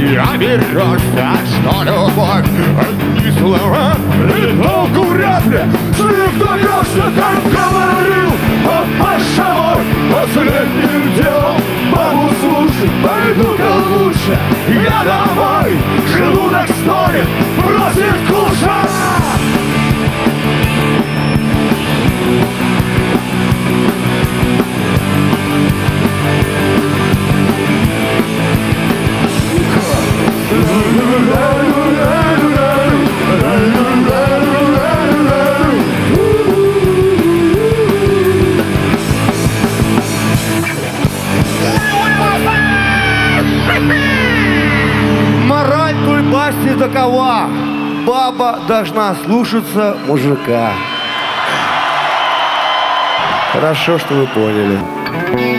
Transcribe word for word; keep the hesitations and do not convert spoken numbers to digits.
Я берешь так, что любовь одни слова и толку вряд ли. Ты даешься, как говорил, а Паша мой последним делом. Маму слушай, пойду-ка лучше я домой. Желудок стонет, просит кушать. Мораль той басни такова: баба должна слушаться мужика. Хорошо, что вы поняли.